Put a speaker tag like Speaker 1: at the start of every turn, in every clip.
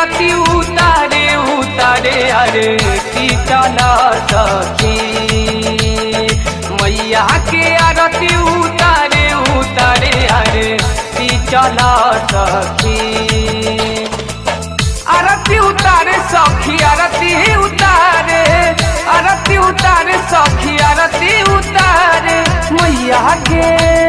Speaker 1: आरती उतारे उतारे आरती चला सखी। मैया के आरती उतारे उतारे आरती चला सखी। आरती उतारे सखी आरती उतारे, आरती उतारे सखी आरती उतारे। मैया के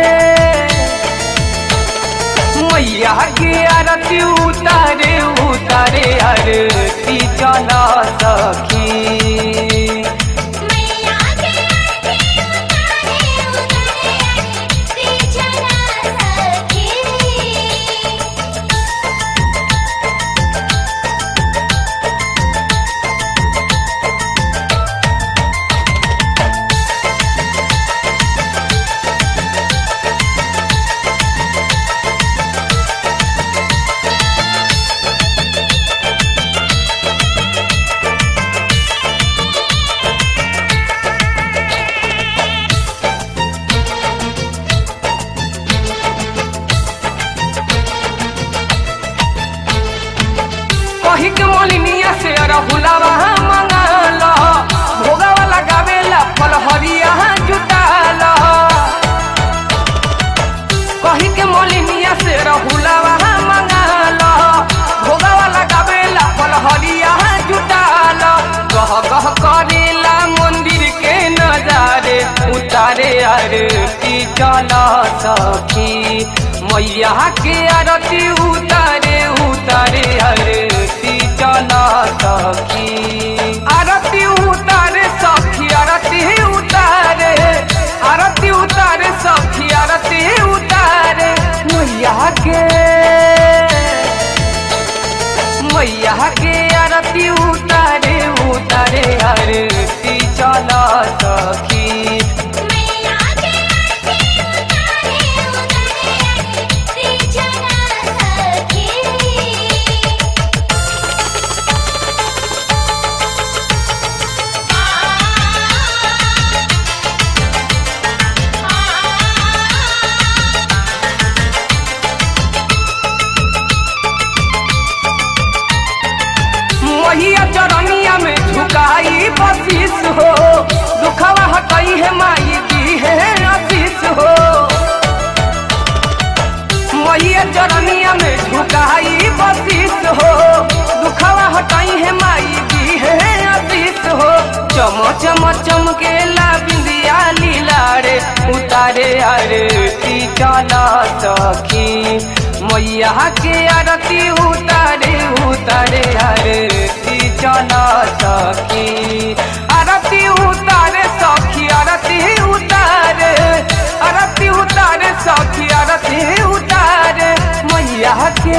Speaker 1: आरती उतारे उतारे आरती चला सखी। कही के मोलिनिया से अरहुलावा मंगाला, भोगावा लगावेला फल हरिया जुटाला। कही के मोलिनिया से अरहुलावा मंगाला, भोगावा लगावेला फल हरिया जुटाला। गह गह करेला मंदिर के नजारे उतारे आरती चला सखी। मैया के आरती उतारे उतारे आरती चला सखी। आरती उतारे सखी आरती उतारे, आरती उतारे सखी आरती उतारे। मैया के आरती उतारे उतारे आरती चला सखी। मैया चरनिया में झुकाई बसीस हो, दुखवा हटई है माई दी है आशीष हो। मैया चरनिया में झुकाई बसीस हो, दुखवा हटई है माई दी है आशीष हो। चम चम चमकेला बिंदिया लीलारे उतारे आरती चला सखी। मैया के आरती उतारे उतारे आरती चला सखी। आरती उतारे सखी आरती उतारे, आरती उतारे सखी आरती उतारे। मैया के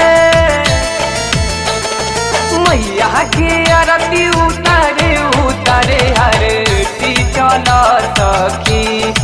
Speaker 1: आरती उतारे उतारे आरती चला सखी।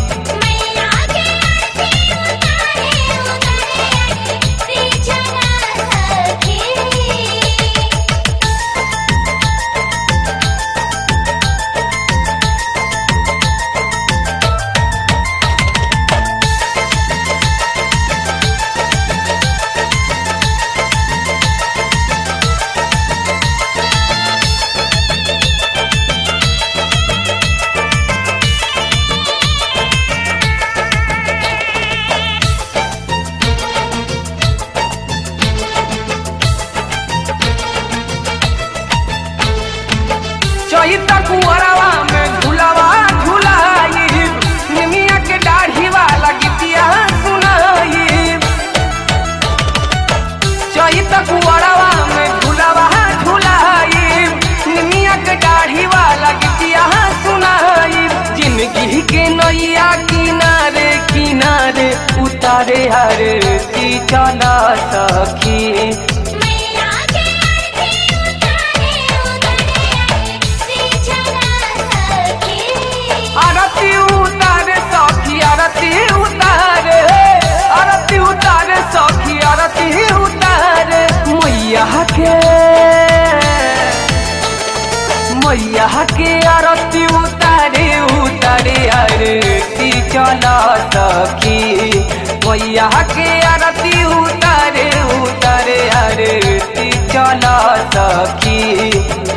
Speaker 1: चैता कुंवरवा में झूलावा झूलाई, निमिया के दाढ़ी वाला गीतिया सुनाई। चैता कुंवरवा में झूलावा झूलाई, निमिया के दाढ़ी वाला गीतिया सुनाई। जिंदगी के नैया किनारे किनारे उतारे आरती चला सखी। आरती उतारे सखी आरती उतारे, आरती उतारे सखी आरती उतारे। मैया के आरती उतारे उतारे आरती चला सखी। मैया के आरती उतारे उतारे आरती चला सखी।